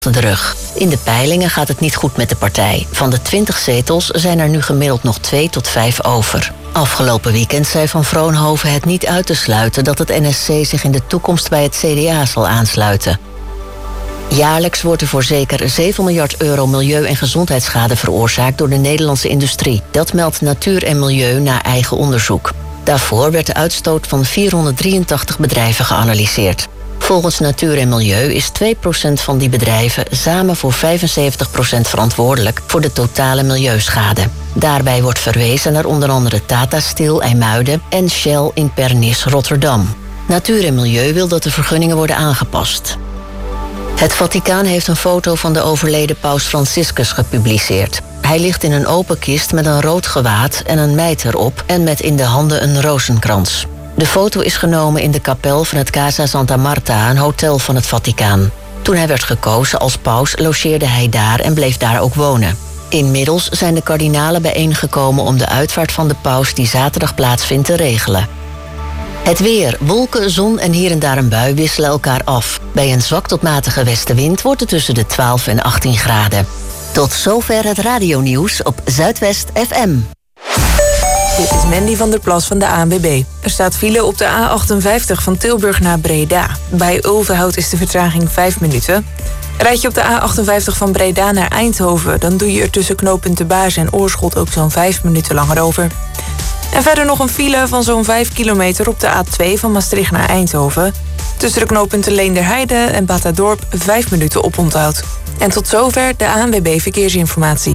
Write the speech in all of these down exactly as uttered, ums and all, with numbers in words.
de rug. In de peilingen gaat het niet goed met de partij. Van de twintig zetels zijn er nu gemiddeld nog twee tot vijf over. Afgelopen weekend zei Van Vroonhoven het niet uit te sluiten dat het N S C zich in de toekomst bij het C D A zal aansluiten. Jaarlijks wordt er voor zeker zeven miljard euro milieu- en gezondheidsschade veroorzaakt door de Nederlandse industrie. Dat meldt Natuur en Milieu na eigen onderzoek. Daarvoor werd de uitstoot van vierhonderddrieëntachtig bedrijven geanalyseerd. Volgens Natuur en Milieu is twee procent van die bedrijven samen voor vijfenzeventig procent verantwoordelijk voor de totale milieuschade. Daarbij wordt verwezen naar onder andere Tata Steel IJmuiden en Shell in Pernis, Rotterdam. Natuur en Milieu wil dat de vergunningen worden aangepast. Het Vaticaan heeft een foto van de overleden paus Franciscus gepubliceerd. Hij ligt in een open kist met een rood gewaad en een mijter op en met in de handen een rozenkrans. De foto is genomen in de kapel van het Casa Santa Marta, een hotel van het Vaticaan. Toen hij werd gekozen als paus logeerde hij daar en bleef daar ook wonen. Inmiddels zijn de kardinalen bijeengekomen om de uitvaart van de paus die zaterdag plaatsvindt te regelen. Het weer, wolken, zon en hier en daar een bui wisselen elkaar af. Bij een zwak tot matige westenwind wordt het tussen de twaalf en achttien graden. Tot zover het radionieuws op Zuidwest F M. Dit is Mandy van der Plas van de A N W B. Er staat file op de A achtenvijftig van Tilburg naar Breda. Bij Ulvenhout is de vertraging vijf minuten. Rijd je op de A achtenvijftig van Breda naar Eindhoven, dan doe je er tussen knooppunten Baars en Oorschot ook zo'n vijf minuten langer over. En verder nog een file van zo'n vijf kilometer op de A twee van Maastricht naar Eindhoven. Tussen de knooppunten Leenderheide en Batadorp vijf minuten oponthoud. En tot zover de A N W B Verkeersinformatie.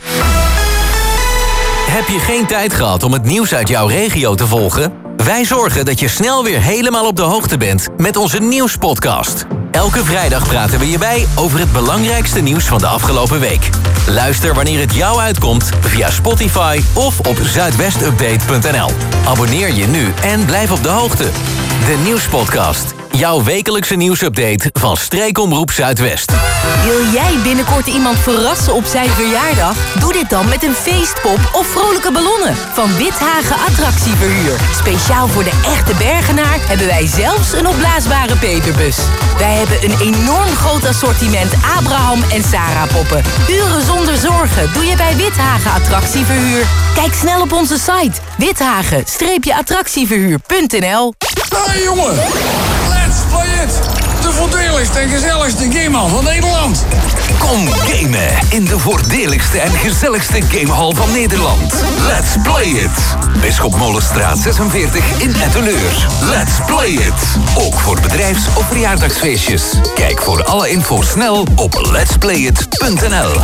Heb je geen tijd gehad om het nieuws uit jouw regio te volgen? Wij zorgen dat je snel weer helemaal op de hoogte bent met onze nieuwspodcast. Elke vrijdag praten we je bij over het belangrijkste nieuws van de afgelopen week. Luister wanneer het jou uitkomt via Spotify of op zuidwestupdate punt n l. Abonneer je nu en blijf op de hoogte. De nieuwspodcast. Jouw wekelijkse nieuwsupdate van Streekomroep Zuidwest. Wil jij binnenkort iemand verrassen op zijn verjaardag? Doe dit dan met een feestpop of vrolijke ballonnen van Withagen Attractieverhuur. Speciaal voor de echte Bergenaar hebben wij zelfs een opblaasbare peperbus. Wij hebben een enorm groot assortiment Abraham en Sarah poppen. Uren zonder zorgen doe je bij Withagen Attractieverhuur. Kijk snel op onze site withagen attractieverhuur punt n l. Hey jongen, let's play it! De voordeligste en gezelligste gamehal van Nederland. Kom gamen in de voordeligste en gezelligste gamehal van Nederland. Let's play it! Bisschopmolenstraat zesenveertig in Etteleur. Let's play it! Ook voor bedrijfs- of verjaardagsfeestjes. Kijk voor alle info snel op lets play it punt n l.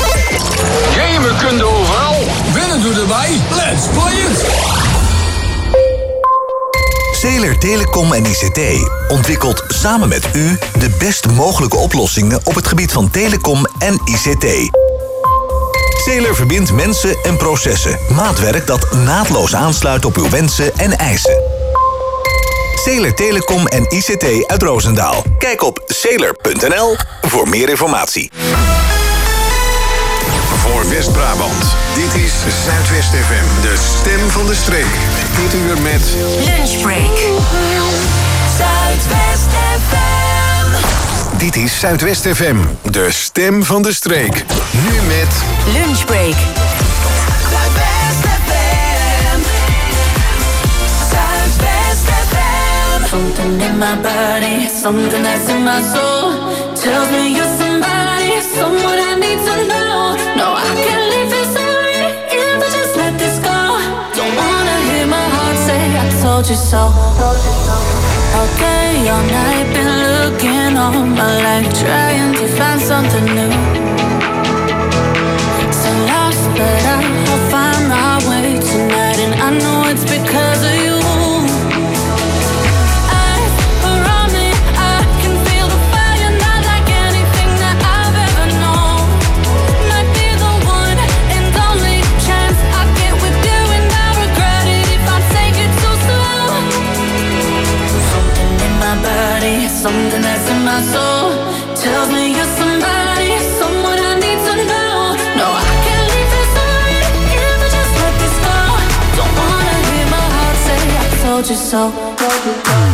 Gamen kun je overal. Winnen doe erbij. Let's play it! Zeeler Telecom en I C T ontwikkelt samen met u de best mogelijke oplossingen op het gebied van telecom en I C T. Zeeler verbindt mensen en processen. Maatwerk dat naadloos aansluit op uw wensen en eisen. Zeeler Telecom en I C T uit Roosendaal. Kijk op zeeler punt n l voor meer informatie. Voor West-Brabant. Dit is Zuidwest F M, de stem van de streek. Dit uur met Lunchbreak. Zuidwest F M. Dit is Zuidwest F M, de stem van de streek. Nu met Lunchbreak. Zuidwest F M. Zuidwest F M. Something in my body, something that's in my soul. Tells me you're somebody, someone I need to know. No, I can't leave this already if I just let this go. Don't wanna hear my heart say I told you so. Okay, all night been looking all my life, trying to find something new. So lost, but I'll find my way tonight, and I know it's because of you. Something that's in my soul tells me you're somebody, someone I need to know. No, I can't leave this already if I just let this go. Don't wanna hear my heart say I told you so. Told you so.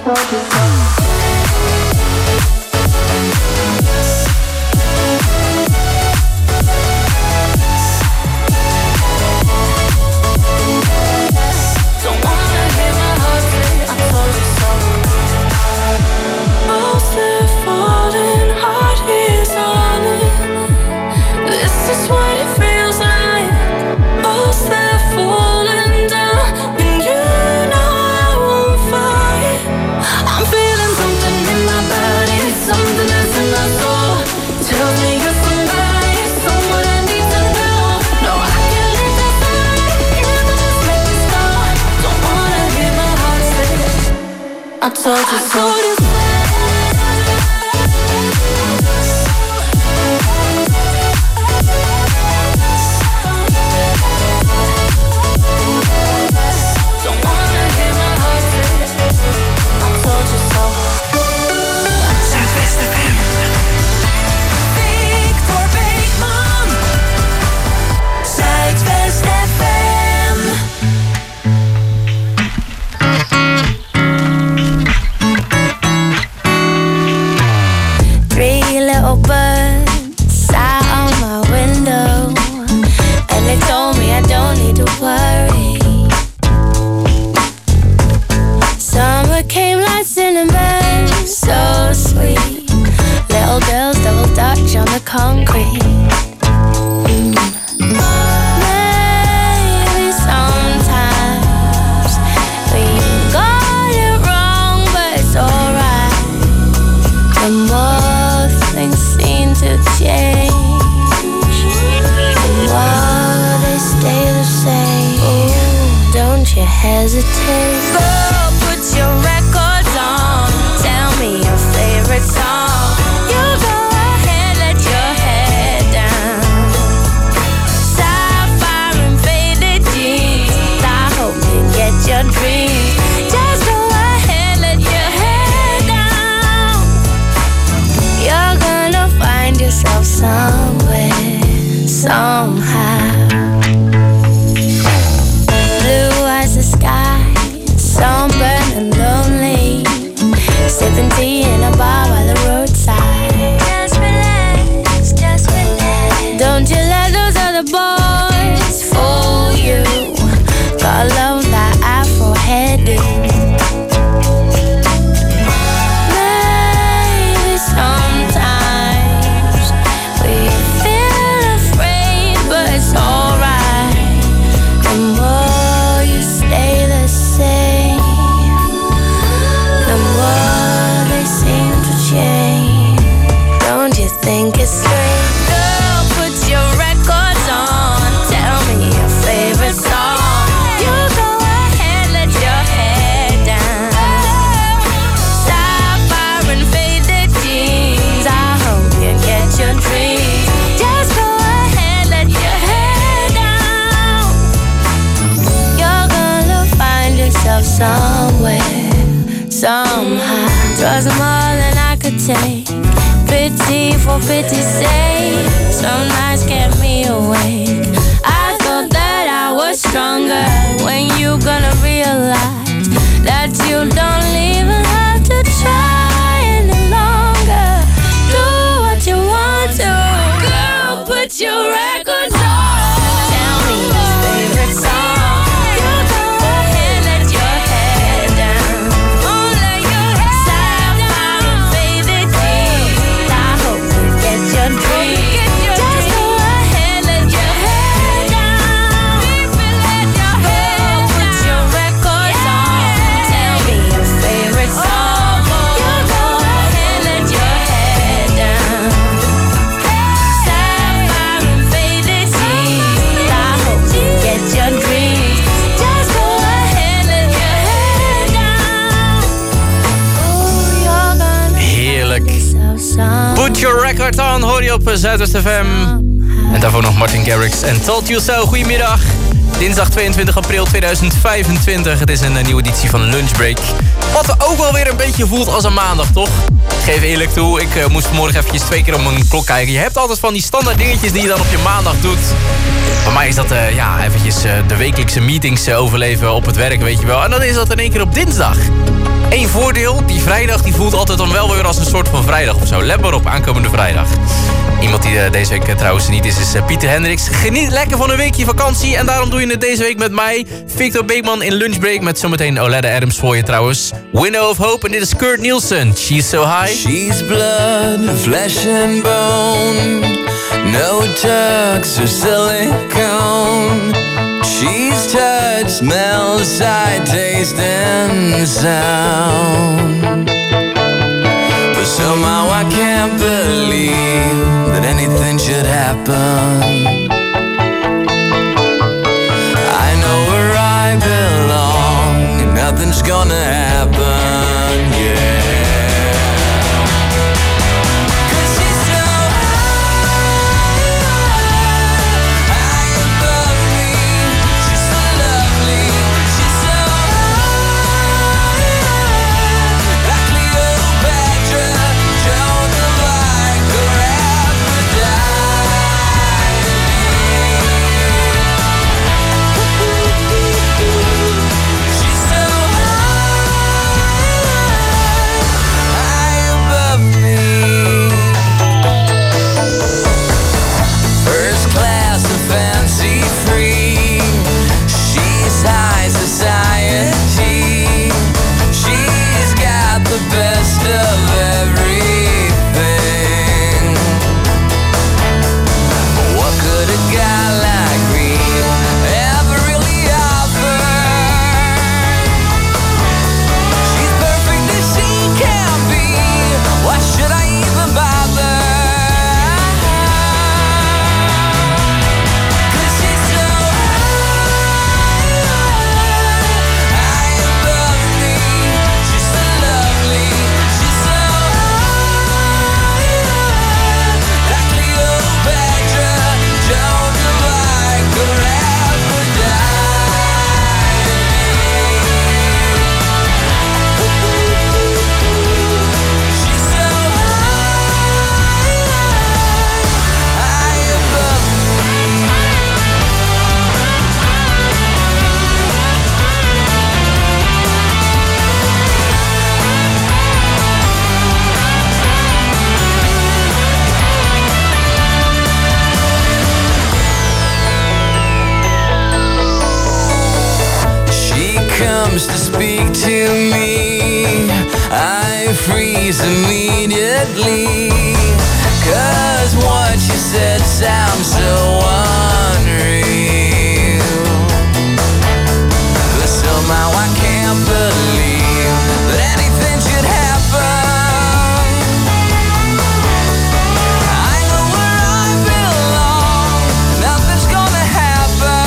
I told you so. Concrete. Mm. Maybe sometimes we got it wrong, but it's alright. The more things seem to change, the more they stay the same. Ooh, don't you hesitate. Girl, put your records on. Tell me your favorite song. Your dreams. Just go ahead, let your head down. You're gonna find yourself somewhere, somehow. Blue as the sky, sunburned and lonely, sipping tea in a bar by the roadside. Just relax, just relax. Don't you let those other boys fool you. Got love that Afro heading. Maybe sometimes we feel afraid, but it's alright. The more you stay the same, the more they seem to change. Don't you think it's strange? Girl, put your records on. Tell me your favorite song. Your dreams. Just go ahead, let your head down. You're gonna find yourself somewhere, somehow. Twas more than I could take. Pity for pity's sake. Some nights kept me awake. I thought that I was stronger. When you gonna realize that you don't even have to try any longer. Do what you want to. Girl, put your records on. Tell me your favorite song. You go ahead, let your head down. Oh, let your head down. And faded jeans. I hope you get your dreams. Just go ahead, let your head down. Girl, put your records on. Tell me your favorite song. You go ahead, let your head down. Sapphire and faded jeans. I hope you get your dreams. Just go ahead, let your head down. Ooh, you're gonna Heerlijk. find yourself some- Put your record on, hoor je op Zuidwest F M. En daarvoor nog Martin Garrix en Told You So. Goedemiddag. Dinsdag tweeëntwintig april tweeduizend vijfentwintig. Het is een nieuwe editie van Lunchbreak. Wat ook wel weer een beetje voelt als een maandag, toch? Ik geef eerlijk toe, ik uh, moest vanmorgen eventjes twee keer op mijn klok kijken. Je hebt altijd van die standaard dingetjes die je dan op je maandag doet. Voor mij is dat uh, ja, eventjes uh, de wekelijkse meetings uh, overleven op het werk, weet je wel. En dan is dat in één keer op dinsdag. Eén voordeel, die vrijdag die voelt altijd dan wel weer als een soort van vrijdag of zo. Let maar op, aankomende vrijdag. Iemand die uh, deze week uh, trouwens niet is, is uh, Pieter Hendricks. Geniet lekker van een weekje vakantie. En daarom doe je het deze week met mij, Victor Beekman in Lunchbreak. Met zometeen Oleta Adams voor je trouwens. Window of Hope en dit is Kurt Nielsen. She's so high. She's blood, flesh and bone. No tucks or silicone. She's touch, smell, sight, taste and sound. But somehow I can't believe that anything should happen. I know where I belong and nothing's gonna happen, yeah. To speak to me, I freeze immediately, 'cause what you said sounds so unreal. But somehow I can't believe that anything should happen. I know where I belong, nothing's gonna happen.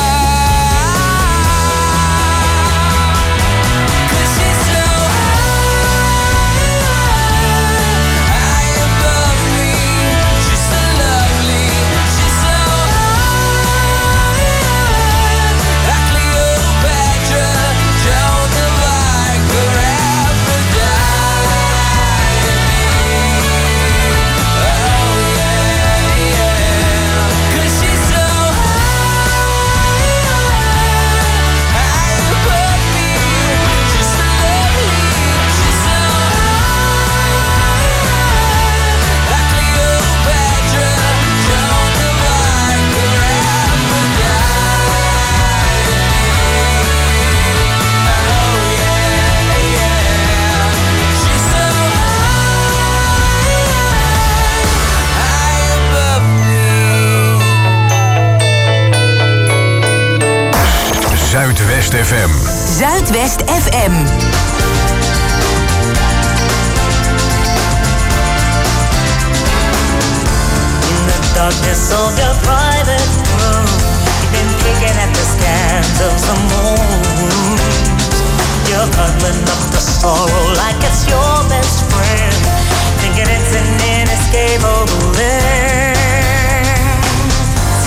Zuidwest F M. Zuidwest F M. In the darkness of your private room, you've been picking at the scans of the moon. You're cuddling up the sorrow like it's your best friend, thinking it's an inescapable end.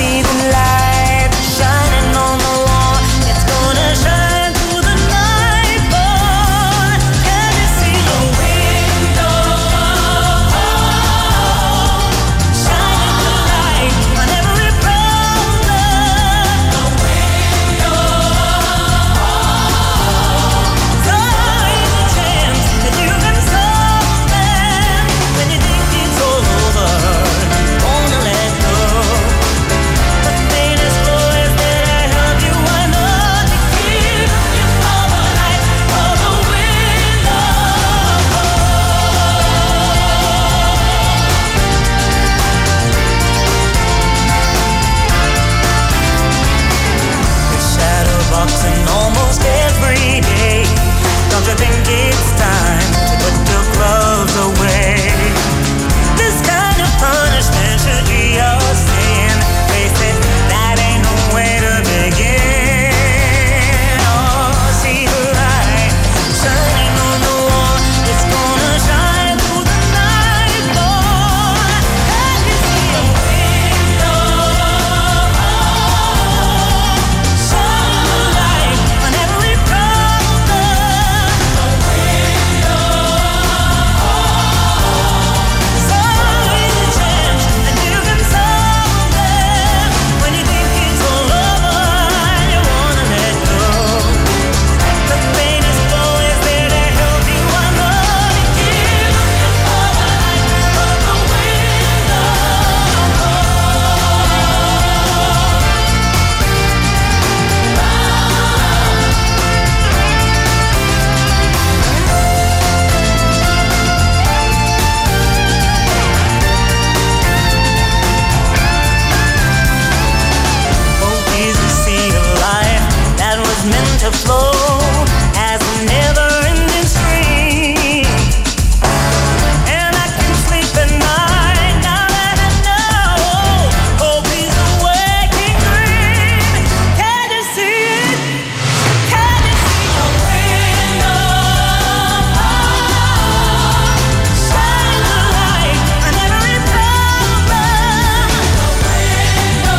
meant to flow as a never-ending stream. And I can sleep at night now that I know hope is a waking dream. Can you see it? Can you see the window? Shine the light on every problem. The window.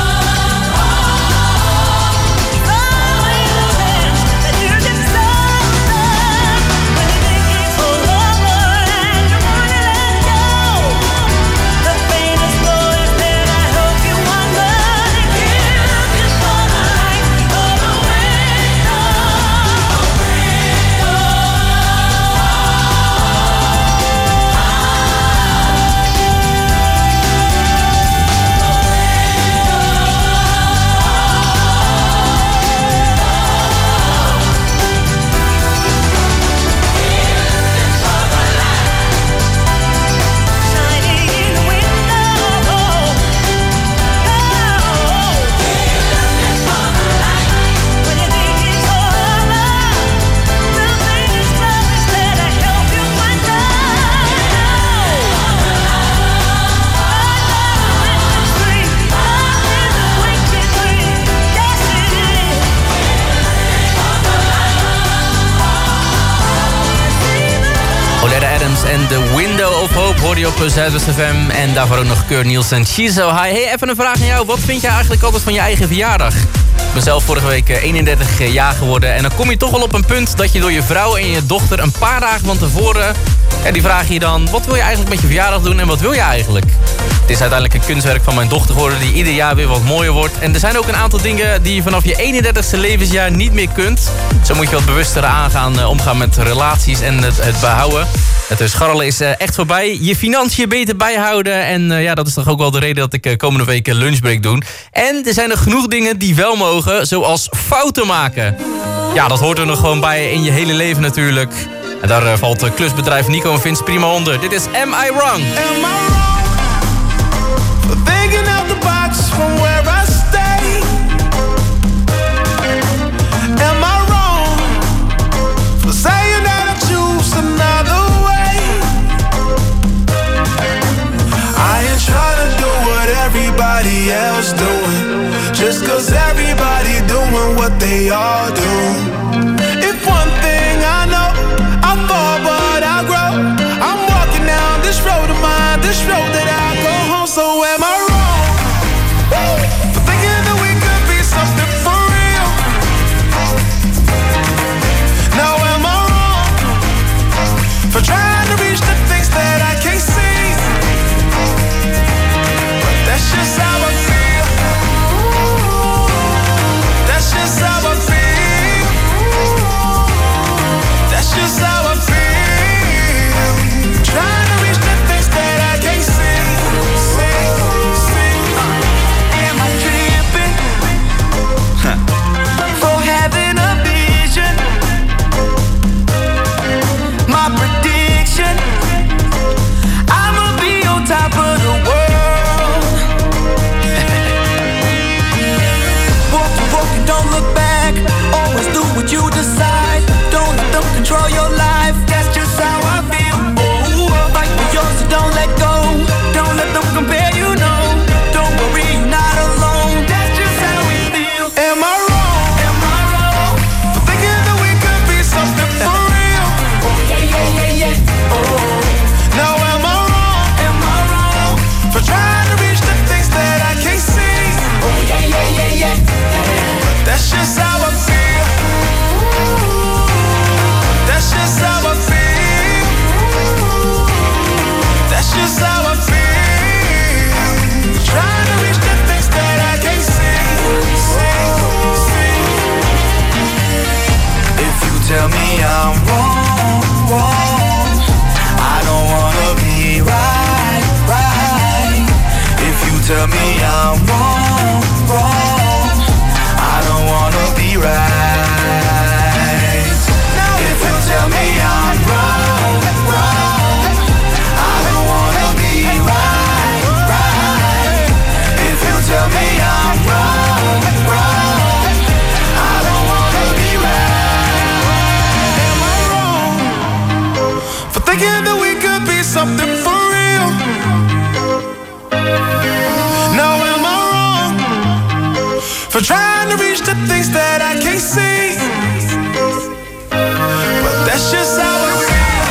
En The Window of Hope hoor je op Zuidwest F M. En daarvoor ook nog Kurt Nielsen. She's so high. Hey, even een vraag aan jou. Wat vind jij eigenlijk altijd van je eigen verjaardag? Ik ben zelf vorige week eenendertig jaar geworden. En dan kom je toch wel op een punt dat je door je vrouw en je dochter een paar dagen van tevoren... Ja, die vragen je dan, wat wil je eigenlijk met je verjaardag doen en wat wil je eigenlijk? Het is uiteindelijk een kunstwerk van mijn dochter geworden die ieder jaar weer wat mooier wordt. En er zijn ook een aantal dingen die je vanaf je eenendertigste levensjaar niet meer kunt. Zo moet je wat bewuster aangaan, uh, omgaan met relaties en het, het behouden. Het scharrelen is uh, echt voorbij. Je financiën beter bijhouden. En uh, ja, dat is toch ook wel de reden dat ik uh, komende week een lunchbreak doe. En er zijn nog genoeg dingen die wel mogen, zoals fouten maken. Ja, dat hoort er nog gewoon bij in je hele leven natuurlijk. En daar uh, valt uh, klusbedrijf Nico en Vince prima onder. Dit is Am I Wrong? Am I wrong for thinking out the box from where I stay? Am I wrong for saying that I choose another way? I ain't trying to do what everybody else doing, just cause everybody doing what they all do. If one thing I know, I fall but I grow. I'm walking down this road of mine, this road that I go home. So am I wrong for thinking that we could be something for real? Now am I wrong for trying to reach the things that I can't see? But that's just how I feel. That's just how I feel. That's just how I feel. Trying to reach the things that I can't see. See, see. Am I tripping for having a vision? My prediction, I'ma be on top of the world. Walk the walk and don't look back. Always do what you decide. Don't let them control your life. That's just how I feel. Oh, fight for yours, so don't let go. Don't let them compare you, no. Don't worry, you're not alone. That's just how we feel. Am I wrong? Am I wrong for thinking that we could be something for real? Oh yeah, yeah, yeah, yeah. Oh, now am I wrong? Am I wrong for trying to reach the things that I can't see? Oh yeah, yeah, yeah, yeah. That's just how I feel. That's just how I feel. That's just how I feel. Trying to reach the things that I can't see. See, see. If you tell me I'm wrong, wrong, I don't wanna be right, right. If you tell me I'm wrong, wrong, I don't wanna be right. Now if you tell me I'm wrong, wrong, I don't wanna be right, right. If you tell me I'm wrong, wrong, I don't wanna something for real. Now am I wrong for trying to reach the things that I can't see? But that's just how I feel.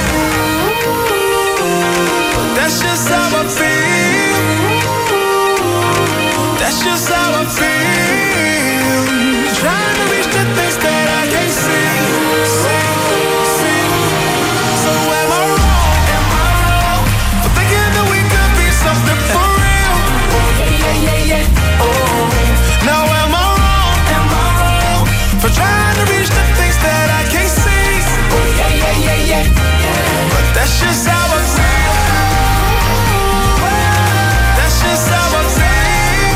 But that's just how I feel. That's just how I feel. Trying to reach the things that I can't see. See, see. So am I wrong? Am I wrong for thinking that we could be something for real? Oh yeah, yeah, yeah, yeah. Oh. Now am I wrong? Am I wrong for trying to reach the things that I can't see? Oh yeah, yeah, yeah, yeah. But that's just how I feel. That's just how I feel.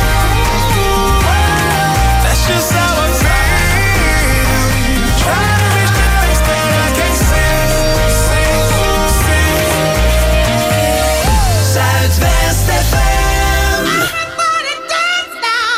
That's just how I feel. Trying to reach the things that I can't see. See, see. Zuidwest F M. Everybody dance now.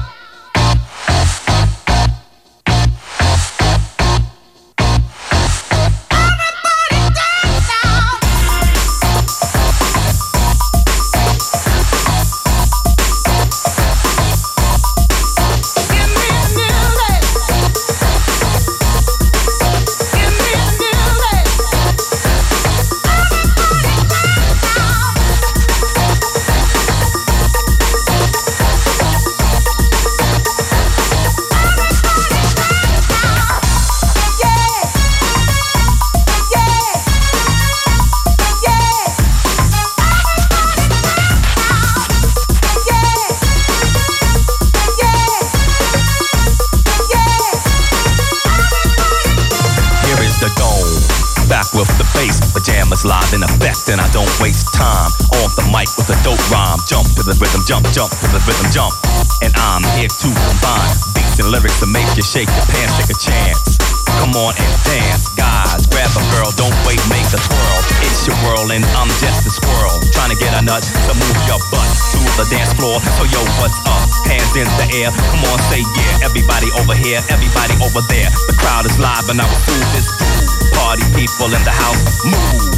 Live in effect and I don't waste time. On the mic with a dope rhyme. Jump to the rhythm, jump, jump to the rhythm, jump. And I'm here to combine beats and lyrics to make you shake your pants, take a chance. Come on and dance, guys. Grab a girl, don't wait, make a twirl. It's your world and I'm just a squirrel. Trying to get a nut to move your butt to the dance floor. So yo, what's up? Hands in the air. Come on, say yeah. Everybody over here, everybody over there. The crowd is live and I will do this too. Party people in the house, move.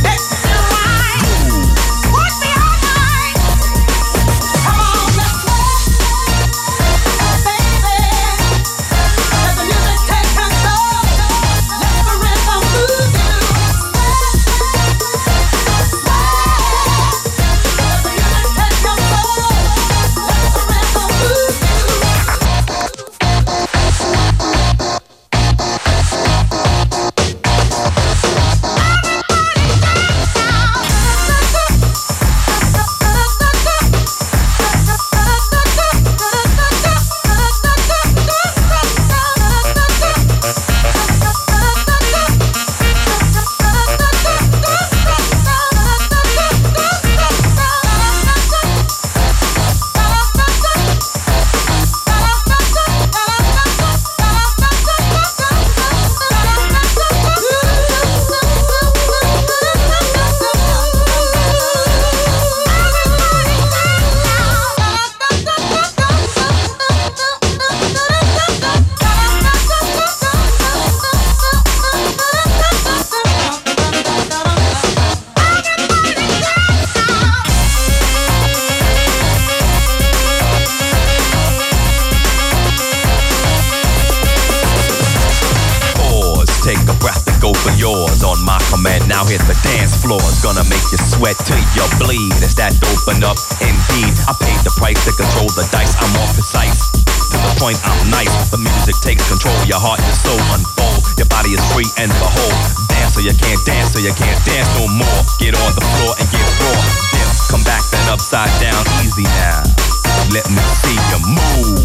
Now hit the dance floor, it's gonna make you sweat till you bleed. It's that open up, indeed. I paid the price to control the dice, I'm more precise. To the point, I'm nice. The music takes control, your heart and soul unfold. Your body is free and behold. Dance so you can't dance, so you can't dance no more. Get on the floor and get raw. Dip, come back then upside down, easy now. Let me see you move.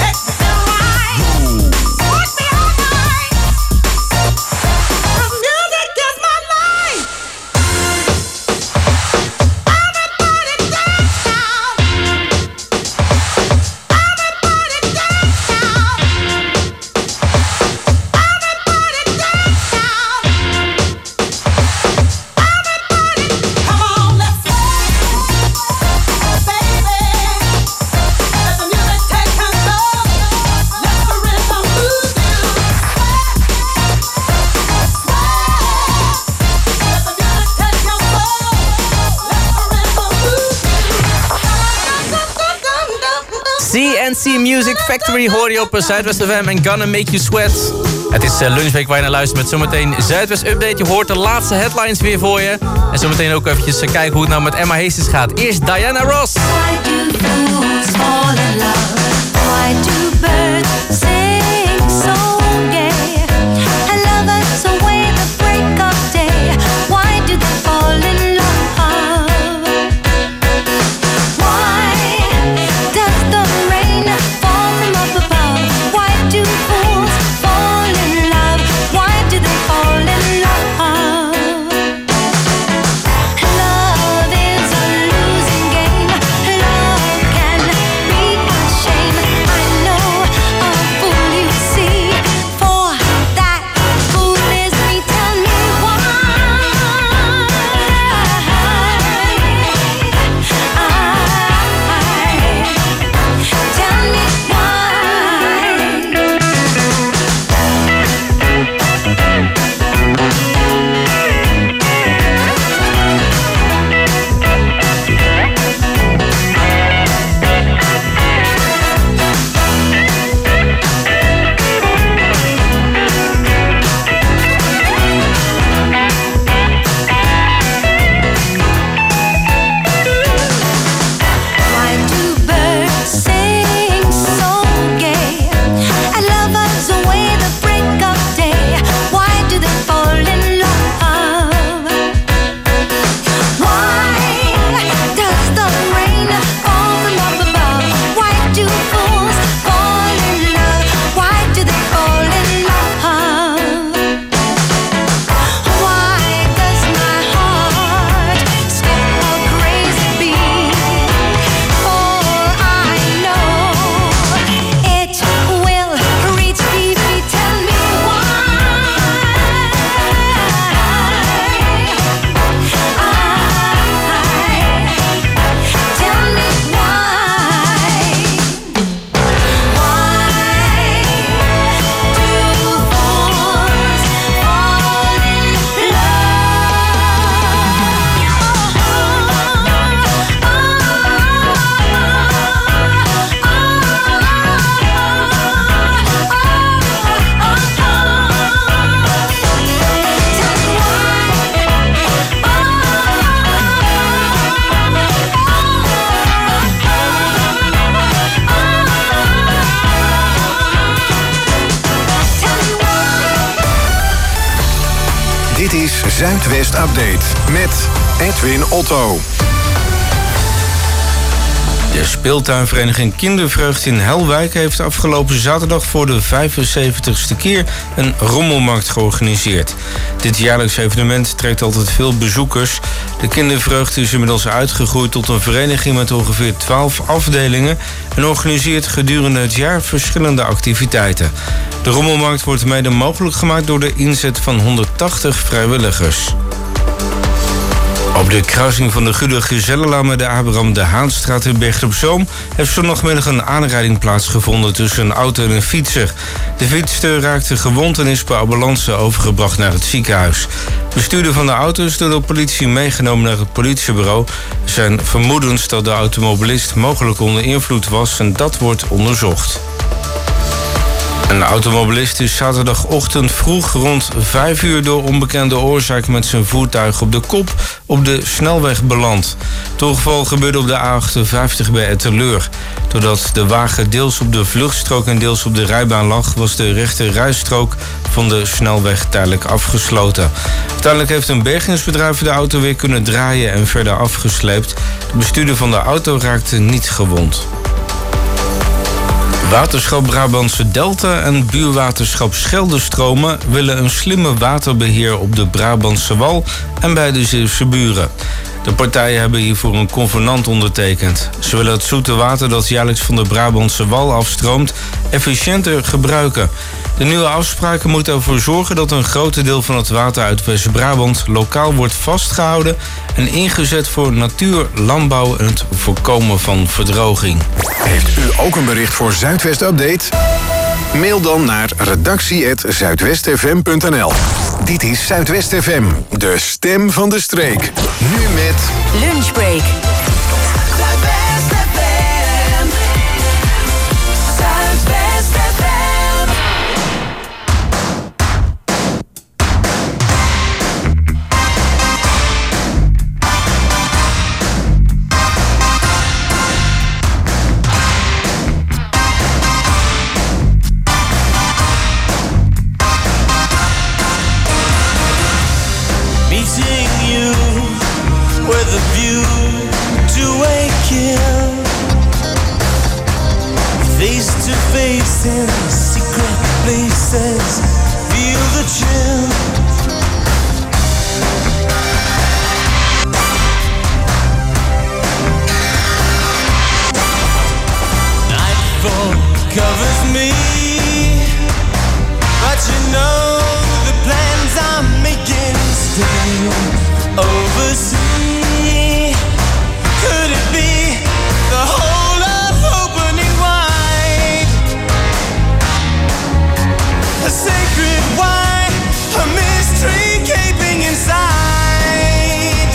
Move. Baby, let the music take control. C and C Music Factory hoor je op Zuidwest F M en Gonna Make You Sweat. Het is uh, lunchweek waar je naar luistert met zometeen Zuidwest Update. Je hoort de laatste headlines weer voor je. En zometeen ook eventjes uh, kijken hoe het nou met Emma Hastings gaat. Eerst Diana Ross. Why do fools fall in love? Why do birds sing so gay? And lovers await the break of day. Why do they fall in love? Why does the rain fall from up above? Why do fools fall in love? Why do they fall in love? Love is a losing game. Love can be a shame. I know a fool you see. For that fool is me. Tell me why. Tell me why do birds sing so gay? And lovers await the break of day. Why do they fall in love? Why does the rain fall from up above? Why do fools fall in love? Why do they fall in love? Why does my heart skip a crazy beat? For I know it will reach deep. Tell me why. Tell me why. Why do fools fall in Dit is Zuidwest Update met Edwin Otto. De speeltuinvereniging Kindervreugd in Helwijk heeft afgelopen zaterdag voor de vijfenzeventigste keer een rommelmarkt georganiseerd. Dit jaarlijks evenement trekt altijd veel bezoekers. De Kindervreugd is inmiddels uitgegroeid tot een vereniging met ongeveer twaalf afdelingen en organiseert gedurende het jaar verschillende activiteiten. De rommelmarkt wordt mede mogelijk gemaakt door de inzet van honderdtachtig vrijwilligers. Op de kruising van de Gude Gezellenlaan met de Abraham de Haanstraat in Bergen op Zoom heeft zondagmiddag een aanrijding plaatsgevonden tussen een auto en een fietser. De fietster raakte gewond en is per ambulance overgebracht naar het ziekenhuis. De bestuurder van de auto is door de politie meegenomen naar het politiebureau. Er zijn vermoedens dat de automobilist mogelijk onder invloed was en dat wordt onderzocht. Een automobilist is zaterdagochtend vroeg rond vijf uur door onbekende oorzaak met zijn voertuig op de kop op de snelweg beland. Het ongeval gebeurde op de A achtenvijftig bij Etteleur. Doordat de wagen deels op de vluchtstrook en deels op de rijbaan lag, was de rechter rijstrook van de snelweg tijdelijk afgesloten. Uiteindelijk heeft een bergingsbedrijf de auto weer kunnen draaien en verder afgesleept. De bestuurder van de auto raakte niet gewond. Waterschap Brabantse Delta en buurwaterschap Scheldestromen willen een slimme waterbeheer op de Brabantse Wal en bij de Zeeuwse buren. De partijen hebben hiervoor een convenant ondertekend. Ze willen het zoete water dat jaarlijks van de Brabantse Wal afstroomt efficiënter gebruiken. De nieuwe afspraken moeten ervoor zorgen dat een groot deel van het water uit West-Brabant lokaal wordt vastgehouden en ingezet voor natuur, landbouw en het voorkomen van verdroging. Heeft u ook een bericht voor Zuidwest Update? Mail dan naar redactie apenstaartje zuidwestfm punt n l. Dit is Zuidwest F M, de stem van de streek. Nu met Lunchbreak. face to face in secret places. Feel the chill. Nightfall covers me, but you know the plans I'm making stay overseas. Could it be the whole of opening wide? A sacred wine, a mystery gaping inside.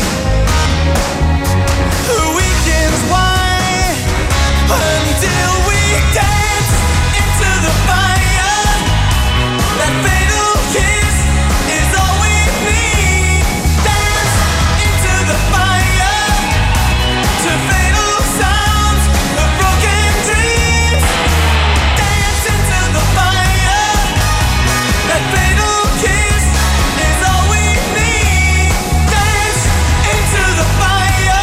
The weekend's wine until we dance into the fire. That fatal kiss is all we need. Dance into the fire to fatal sounds of broken dreams. Dance into the fire. That fatal kiss is all we need. Dance into the fire.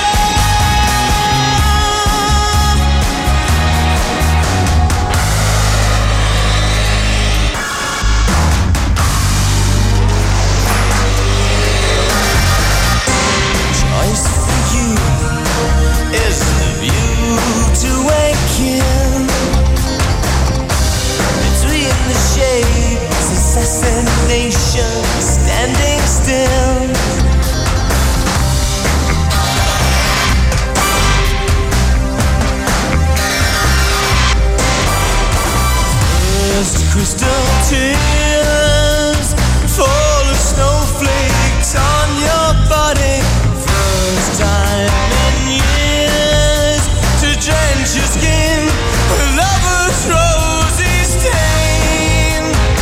Choice for you is the view to awaken. Between the shades, assassination standing still. First crystal tears fall of snowflakes on your body. First time in years to drench your skin with lover's rosy stain.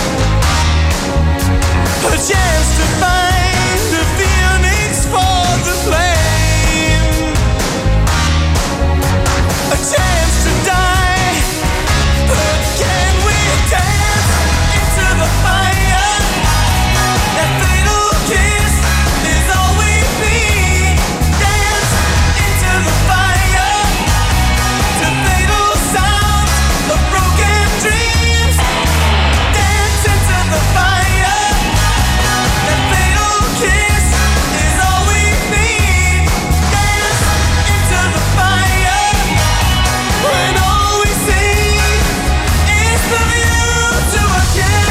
A chance to find the phoenix for the flame. A chance to die, but can we dance into the fire? That fatal kiss is all we need. Dance into the fire to fatal sounds of broken dreams. Dance into the fire. That fatal kiss is all we need. Dance into the fire when all we see is the view to a kill.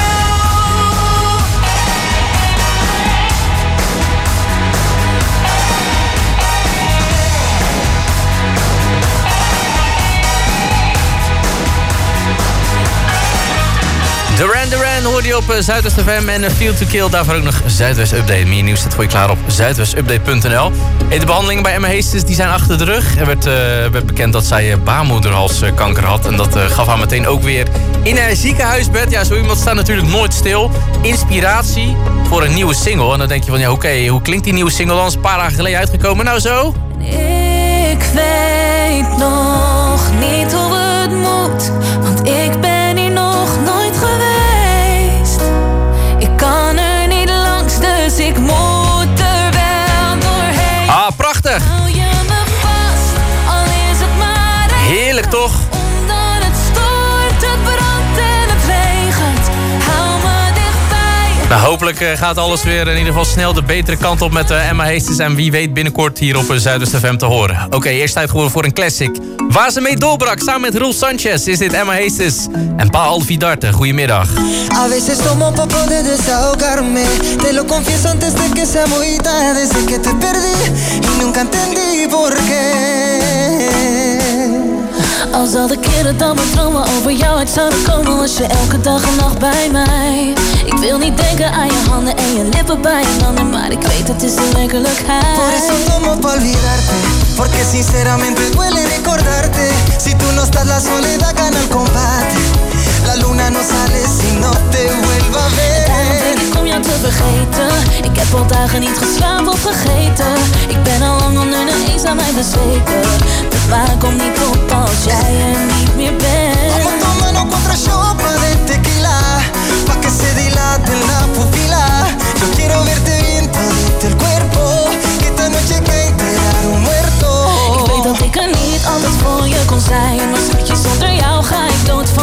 Duran Duran hoorde je op uh, Zuidwest F M en uh, Feel to Kill. Daarvoor ook nog Zuidwest Update. Meer nieuws staat voor je klaar op zuidwest update punt n l. Hey, de behandelingen bij Emma Heesters die zijn achter de rug. Er werd, uh, werd bekend dat zij uh, baarmoederhalskanker had. En dat uh, gaf haar meteen ook weer in haar ziekenhuisbed. Ja, zo iemand staat natuurlijk nooit stil. Inspiratie voor een nieuwe single. En dan denk je van, ja, oké, okay, hoe klinkt die nieuwe single dan? Is een paar dagen geleden uitgekomen. Nou zo. Ik weet nog niet hoe het moet, want ik ben hier nog nooit geweest. Ik kan er niet langs, dus ik moet er wel doorheen. Ah, prachtig. Hou je me vast, al is het maar een Heerlijk toch? omdat het stoort, het brandt en het regent. Hou me dichtbij. Nou, hopelijk uh, gaat alles weer in ieder geval snel de betere kant op met uh, Emma Heesters. En wie weet binnenkort hier op uh, Zuidwest F M te horen. Oké, okay, eerst tijd geworden voor een classic. Waar ze mee doorbrak, samen met Roel Sanchez, is dit Emma Heesters en Paul Vidarte. Goedemiddag. A veces tomo pa poder desahogarme. Te lo confieso antes de que sea muy tarde. Desde que te perdí y nunca entendí por qué. Al zal de keren dan mijn dromen over jou uit zouden komen, was je elke dag en nacht bij mij. Ik wil niet denken aan je handen en je lippen bij een ander, maar ik weet het is de werkelijkheid. Por eso tomo pa olvidarte, porque sinceramente duele recordarte. Si tú no estás la soledad gana el combate. La luna no sale si no te vuelva a ver. Daarom denk ik om jou te vergeten. Ik heb al dagen niet geslapen of gegeten. Ik ben al lang onder de eens aan mij bezweken. De waar komt niet op als jij er niet meer bent. Vamos tomando cuatro shots de tequila, pa que se dilate la pupila. Yo quiero verte bien todito el cuerpo, que esta noche hay que enterar un muerto. Ik weet dat ik er niet altijd voor je kon zijn, maar schatje, zonder jou ga ik dood van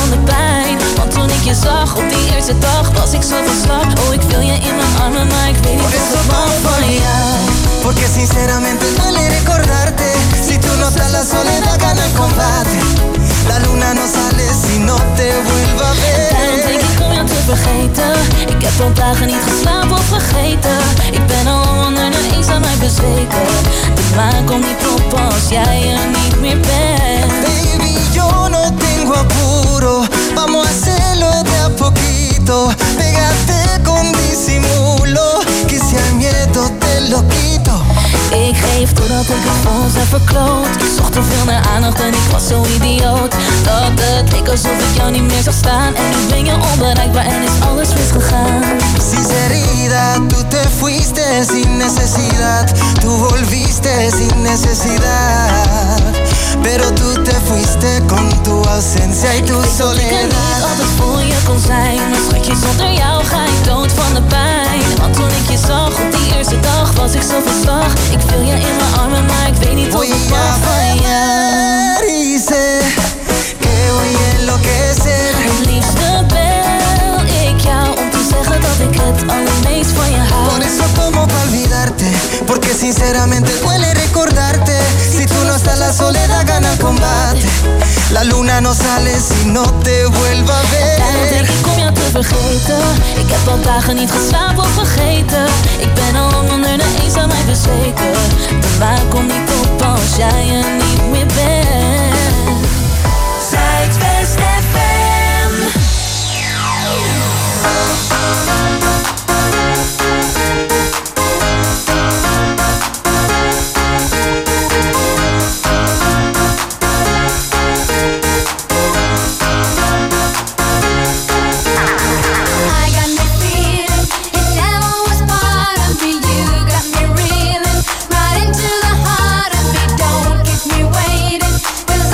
eerste dag was ik zo van slag. Oh, ik wil je in mijn armen, maar ik weet niet wat ik mag van jou. Porque sinceramente duele recordarte. Si tú no estás la soledad gana el combate. La luna no sale si no te vuelva a ver. Daarom denk ik om jou te vergeten. Ik heb al dagen niet geslapen of vergeten. Ik ben al onder de eens aan mij bezweken. De maan komt niet op als jij er niet meer bent. Baby, yo no tengo apuro. Vamos a hacerlo de a poquito. Pégate con disimulo. Que si al miedo te lo quito. Ik geef totdat ik het voor ons heb verkloot. Ik zocht te veel naar aandacht en ik was zo idioot dat het leek alsof ik jou niet meer zag staan. En nu ben je onbereikbaar en is alles misgegaan. Sinceridad, tú te fuiste sin necesidad. Tú volviste sin necesidad. Pero tú te fuiste con tu ausencia y tu soledad. Ik weet dat ik er niet altijd voor je kon zijn. Maar schatje, zonder jou ga ik dood van de pijn. Want toen ik je zag op die eerste dag was ik zo van slag. Ik viel je in mijn armen, maar ik weet niet wat ik mag van jou. Dice que voy a enloquecer. Het liefste bel ik jou om te zeggen dat ik het allermeest van je hou. Por eso tomo pa olvidarte. Porque sinceramente duele recordarte. Si tú no estás la soledad gana el combate. La luna no sale si no te vuelva a ver. Daarom denk ik om jou te vergeten. Ik heb al dagen niet geslapen of vergeten. Ik ben al lang onder de eens aan mij bezweken. De maan komt niet op als jij er niet meer bent. Zuidwest F M. Right into the heart of me, don't keep me waiting. Will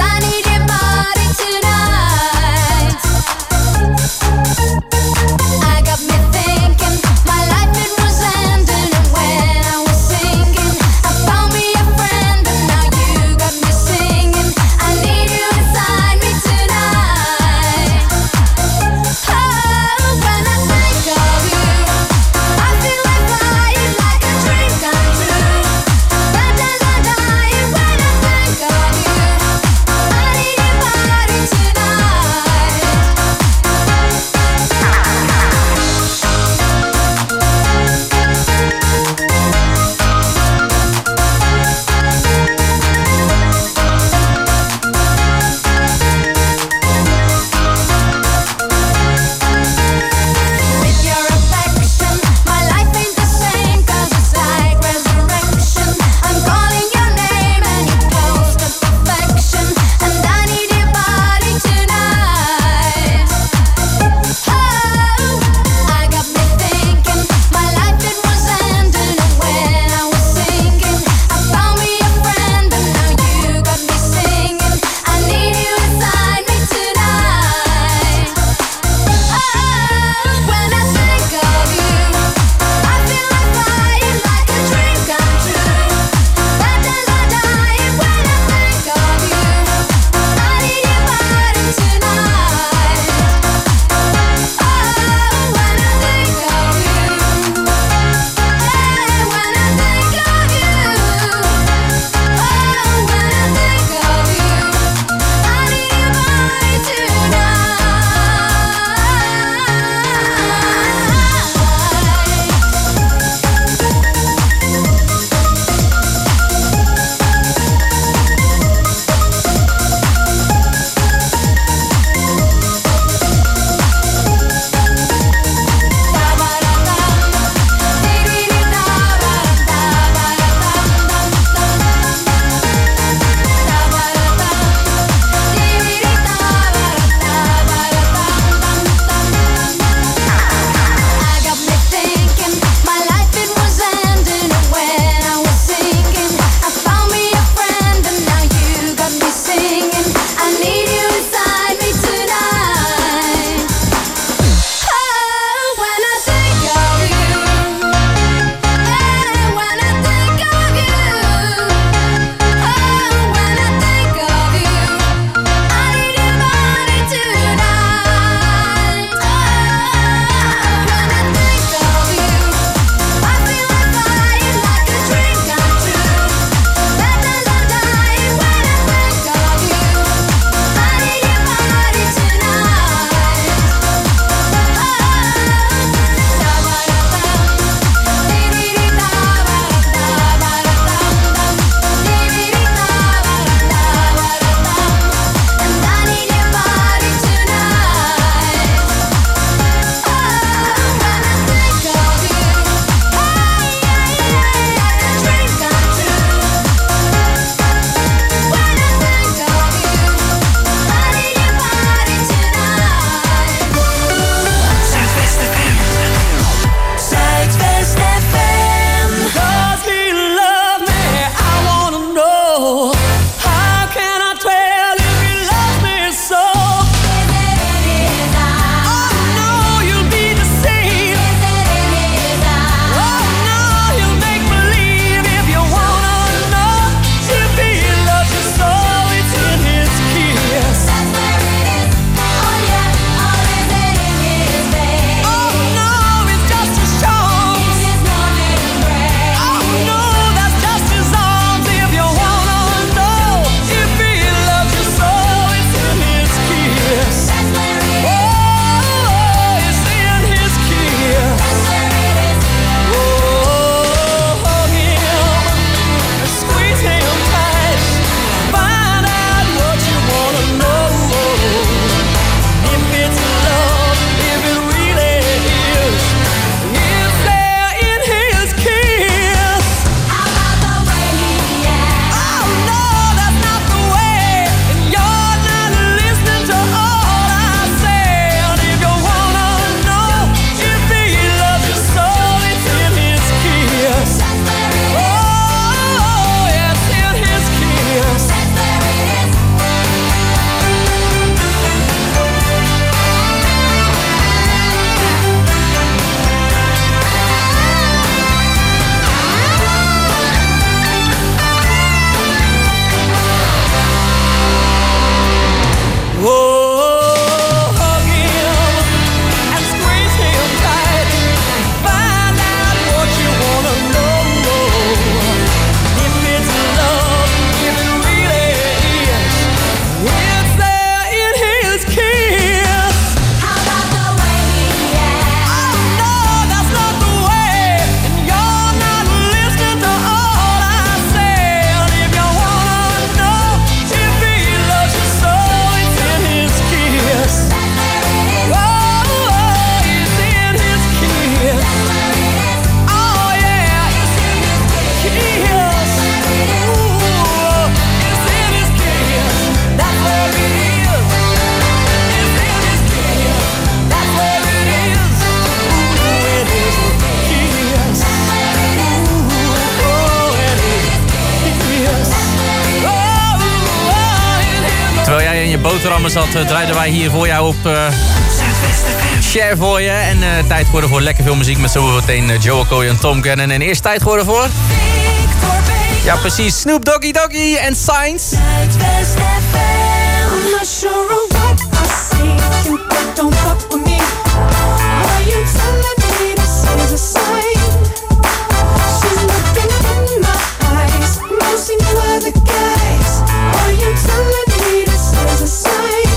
boterhammen zat, uh, draaiden wij hier voor jou op uh, Share voor je. En uh, tijd geworden voor lekker veel muziek met zo meteen uh, Joe Okoye en Tom Cannon. En eerst tijd geworden voor... Ja, precies. Snoop Doggy Doggy en Signs. Zuidwest F M. I'm not sure what I see. You don't fuck with me. Are you telling me this is a sign? She's looking in my eyes. No seem to other guys. Are you telling me this is a sign?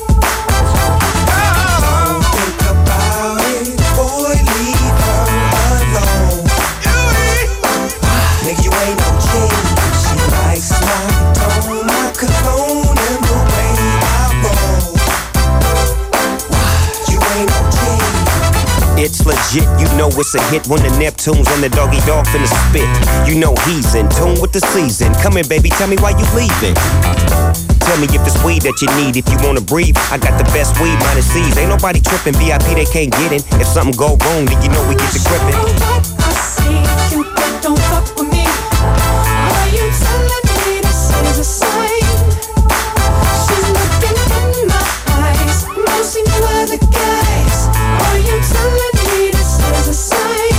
Oh, think about it, boy, leave her alone. Nigga, you ain't no king. She likes my tone, my cologne, and the way I roll. You ain't no king. It's legit, you know it's a hit when the Neptunes and the doggy dog finna spit. You know he's in tune with the season. Come here, baby, tell me why you leaving. Tell me if it's weed that you need, if you wanna breathe. I got the best weed, minus C's. Ain't nobody tripping, V I P they can't get in. If something go wrong, then you know we get to gripping. I see you don't fuck with me. Are you telling me this is a sign? She's looking in my eyes. No seem to other guys. Are you telling me this is a sign?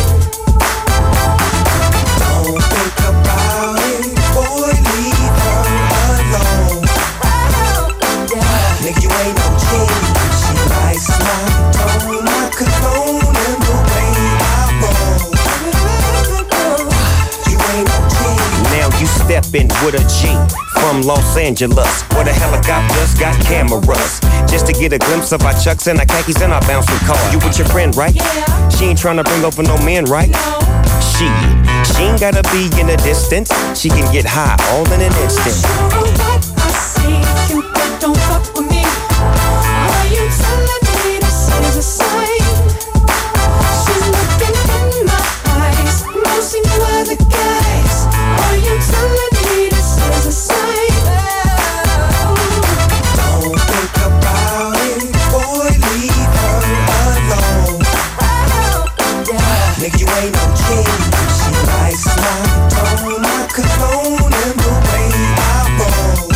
Don't think about it, boy, leave her alone. Nigga, you ain't no king. She likes my tone, my cologne, and the way I roll. You ain't no king. Now you steppin' with a G from Los Angeles, where the helicopters got cameras, just to get a glimpse of our chucks and our khakis and our bouncing car. You with your friend, right? Yeah. She ain't tryna bring over no men, right? No. She, she ain't gotta be in the distance. She can get high all in an instant. Sure what I see. You don't fuck with me. Are you telling me this is a sign? She's looking in my eyes. No seem to other guys. Are you telling me this is a sign? Don't think about it, boy, leave her alone. Nigga, you ain't no king. She likes my tone, my cologne, and the way I roll.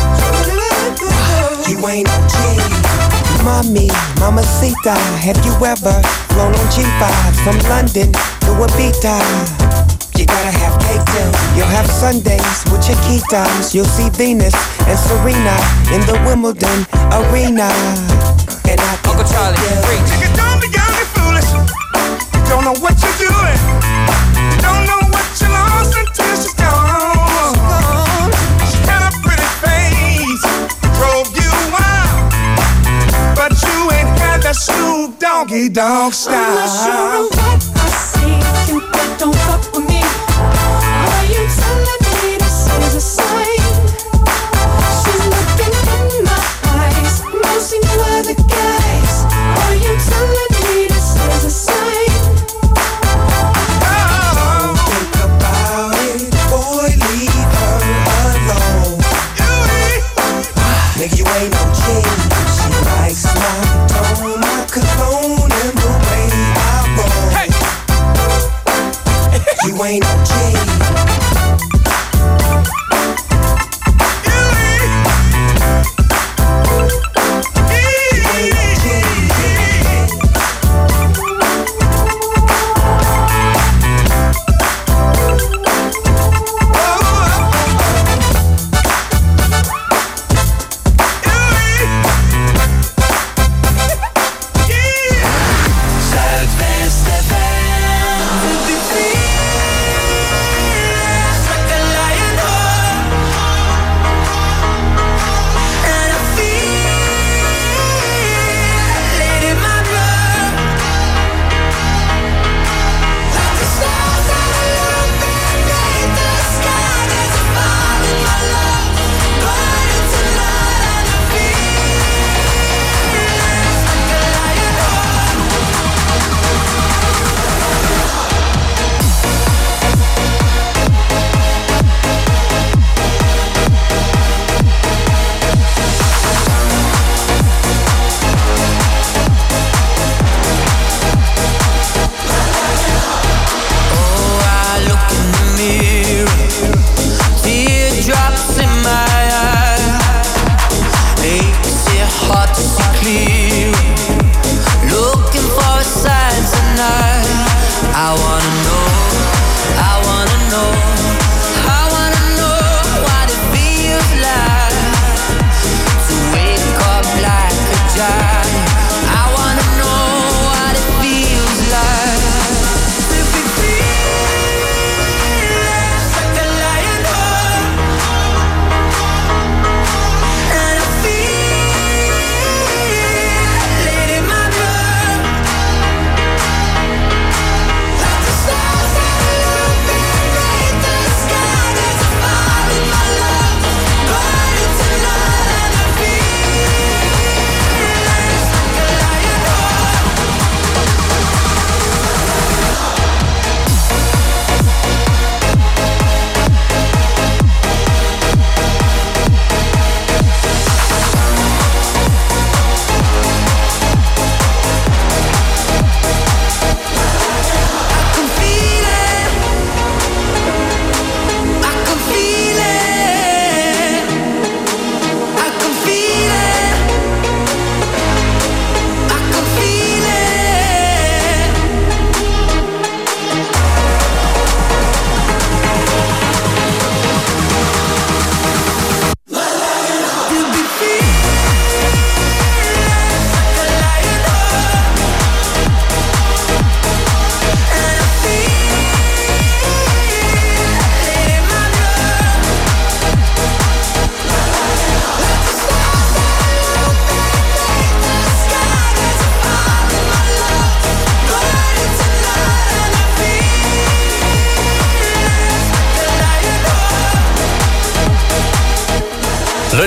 You ain't no king. Mommy, mamacita, have you ever flown on G five from London to Ibiza? You gotta have cake till you'll have Sundays with your key times. You'll see Venus and Serena in the Wimbledon arena. And I can Uncle Charlie, preach. Nigga, don't be young and foolish. You don't know what you're doing. You don't know what you lost until she's gone. She had a pretty face, drove you wild, but you ain't had that Snoop Doggy Dog style. I'm not sure what I see. You don't fuck with me. Are you telling me this is a sign? She's looking in my eyes. No seem to other guys. Are you telling me this is a sign? Don't think about it, boy, leave her alone. Nigga, you ain't no king. She likes my tone, my cologne, and the way I roll. Hey. You ain't no king.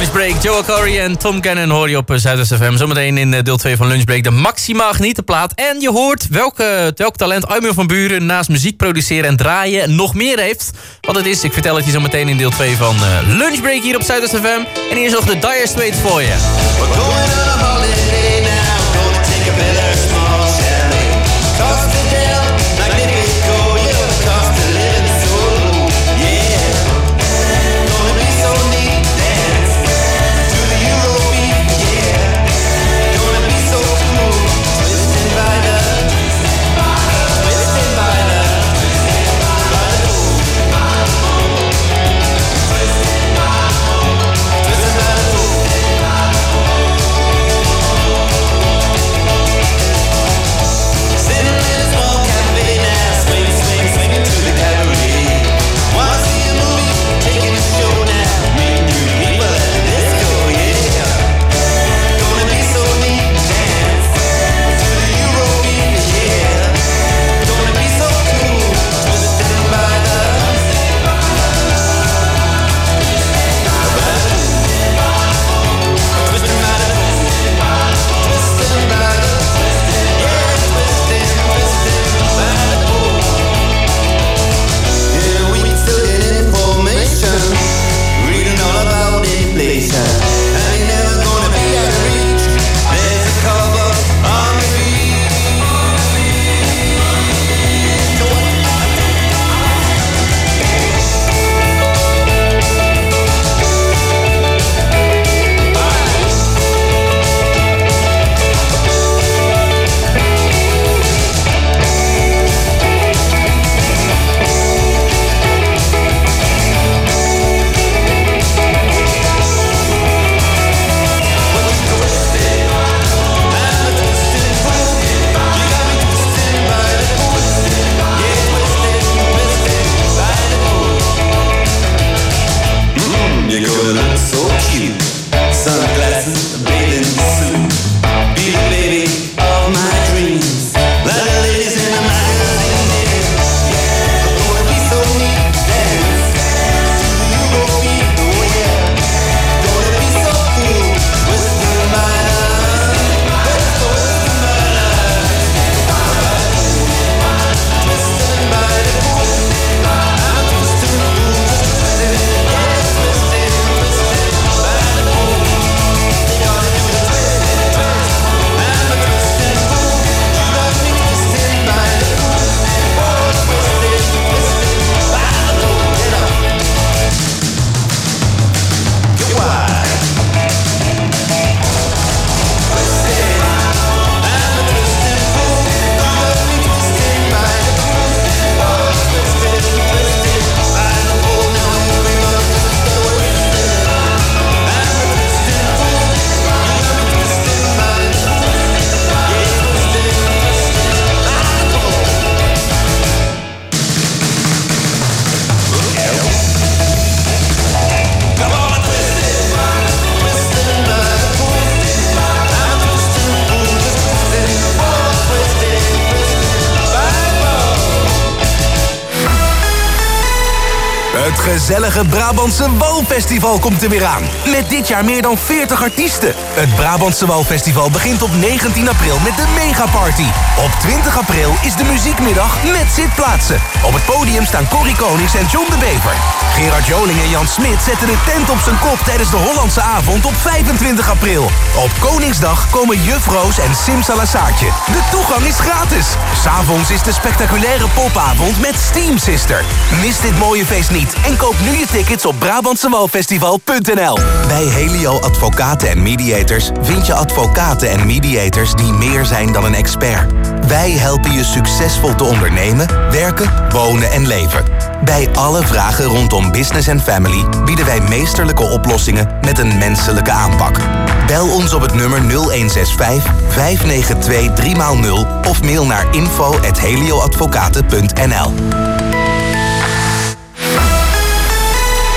Lunchbreak. Joe Corey en Tom Cannon hoor je op Zuidwest F M. Zometeen in deel twee van Lunchbreak de maximaal genieten plaat. En je hoort welke, welk talent Armin van Buuren naast muziek produceren en draaien nog meer heeft. Wat het is, ik vertel het je zo meteen in deel twee van uh, Lunchbreak hier op Zuidwest F M. En hier is nog de Dire Straits voor je. We're going on a holiday now. Gonna take a better small chalet. Cost it down like they did go. Yeah, the cost of living so low. Yeah. Gonna be so neat. Dance to the Eurobeat. Yeah. Gonna be so cool. Twisted by the Twisted by the Twisted by the Twisted by Het gezellige Brabantse Walfestival komt er weer aan. Met dit jaar meer dan veertig artiesten. Het Brabantse Walfestival begint op negentien april met de megaparty. Op twintig april is de muziekmiddag met zitplaatsen. Op het podium staan Corrie Konings en John de Bever. Gerard Joling en Jan Smit zetten de tent op zijn kop tijdens de Hollandse avond op vijfentwintig april. Op Koningsdag komen Juf Roos en Simsalasaartje. De toegang is gratis. 'S Avonds is de spectaculaire popavond met Steam Sister. Mis dit mooie feest niet en koop nu je tickets op Brabantsewalfestival punt n l. Bij Helio Advocaten en Mediators vind je advocaten en mediators die meer zijn dan een expert. Wij helpen je succesvol te ondernemen, werken, wonen en leven. Bij alle vragen rondom business en family bieden wij meesterlijke oplossingen met een menselijke aanpak. Bel ons op het nummer nul een zes vijf, vijf negen twee, drie nul of mail naar info at helioadvocaten punt n l.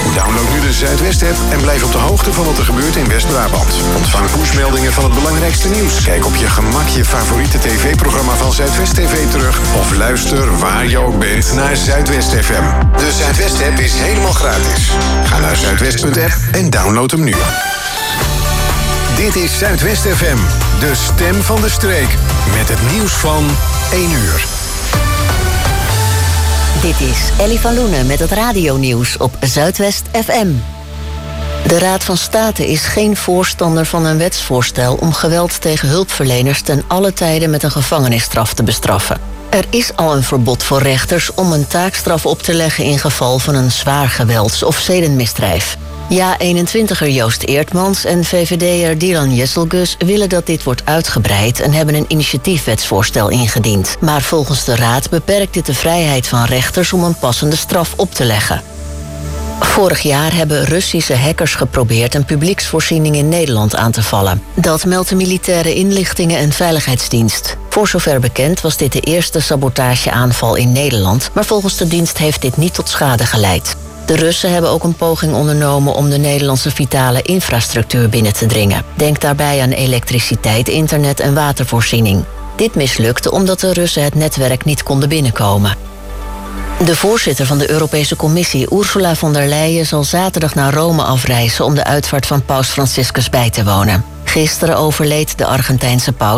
Download nu de Zuidwest-app en blijf op de hoogte van wat er gebeurt in West-Brabant. Ontvang pushmeldingen van het belangrijkste nieuws. Kijk op je gemak je favoriete tv-programma van Zuidwest T V terug. Of luister waar je ook bent naar Zuidwest F M. De Zuidwest-app is helemaal gratis. Ga naar zuidwest punt app en download hem nu. Dit is Zuidwest F M, de stem van de streek. Met het nieuws van één uur. Dit is Ellie van Loenen met het radionieuws op Zuidwest F M. De Raad van State is geen voorstander van een wetsvoorstel om geweld tegen hulpverleners ten alle tijde met een gevangenisstraf te bestraffen. Er is al een verbod voor rechters om een taakstraf op te leggen in geval van een zwaar gewelds- of zedenmisdrijf. Ja eenentwintiger Joost Eertmans en V V D'er Dylan Jesselgus willen dat dit wordt uitgebreid en hebben een initiatiefwetsvoorstel ingediend. Maar volgens de Raad beperkt dit de vrijheid van rechters om een passende straf op te leggen. Vorig jaar hebben Russische hackers geprobeerd een publieksvoorziening in Nederland aan te vallen. Dat meldt de Militaire Inlichtingen en Veiligheidsdienst. Voor zover bekend was dit de eerste sabotageaanval in Nederland, maar volgens de dienst heeft dit niet tot schade geleid. De Russen hebben ook een poging ondernomen om de Nederlandse vitale infrastructuur binnen te dringen. Denk daarbij aan elektriciteit, internet en watervoorziening. Dit mislukte omdat de Russen het netwerk niet konden binnenkomen. De voorzitter van de Europese Commissie, Ursula von der Leyen, zal zaterdag naar Rome afreizen om de uitvaart van paus Franciscus bij te wonen. Gisteren overleed de Argentijnse paus